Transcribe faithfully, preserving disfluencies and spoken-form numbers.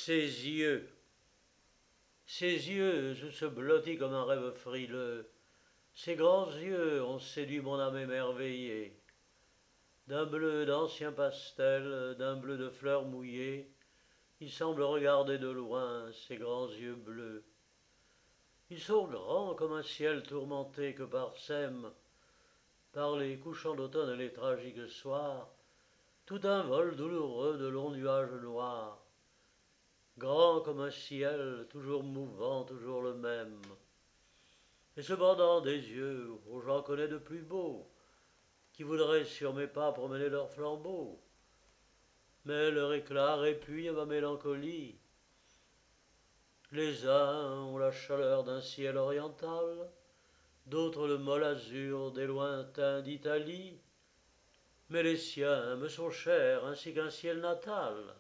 Ses yeux, ses yeux, sous ce blotti comme un rêve frileux, ses grands yeux ont séduit mon âme émerveillée. D'un bleu d'ancien pastel, d'un bleu de fleurs mouillées, il semble regarder de loin ses grands yeux bleus. Ils sont grands comme un ciel tourmenté que parsèment, par les couchants d'automne et les tragiques soirs, tout un vol douloureux de longs nuages noirs. Grand comme un ciel, toujours mouvant, toujours le même. Et cependant des yeux, où j'en connais de plus beaux, qui voudraient sur mes pas promener leurs flambeaux. Mais leur éclat répugne ma mélancolie. Les uns ont la chaleur d'un ciel oriental, d'autres le molle azur des lointains d'Italie. Mais les siens me sont chers ainsi qu'un ciel natal.